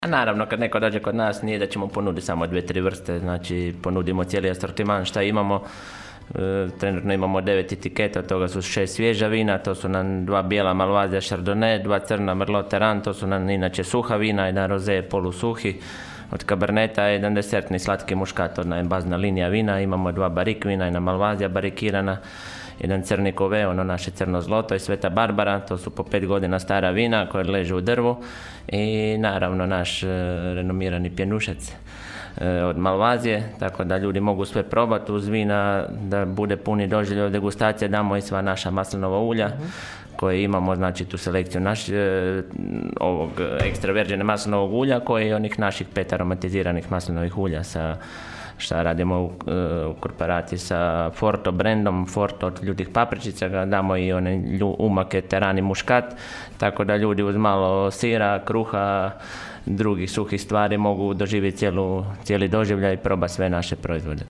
A naravno, kad neko dođe kod nas, nije da ćemo ponuditi samo 2-3 vrste, znači ponudimo cijeli asortiman šta imamo. Trenutno imamo 9 etiketa, od toga su 6 svježa vina, to su nam 2 bijela Malvazija Chardonnay, 2 crna Merlot Teran, to su nam inače suha vina, 1 rosé polusuhi, od Caberneta, 1 desertni slatki muškat, ona je bazna linija vina, imamo 2 barik vina, 1 Malvazija barikirana, 1 crni Cuvée, ono naše crno zloto i Sveta Barbara, to su po 5 godina stara vina koje leže u drvu i naravno naš renomirani pjenušac od Malvazije, tako da ljudi mogu sve probati uz vina, da bude puni doživljaj od degustacije, damo i sva naša maslinova ulja koje imamo, znači tu selekciju ovog ekstra virgine maslinovog ulja koji je onih naših 5 aromatiziranih maslinovih ulja šta radimo u korporaciji sa Forto brandom, Forto od ljutih papričica, damo i one umake Teran i muškat, tako da ljudi uz malo sira, kruha, drugih suhih stvari mogu doživjeti cijeli doživljaj i probati sve naše proizvode.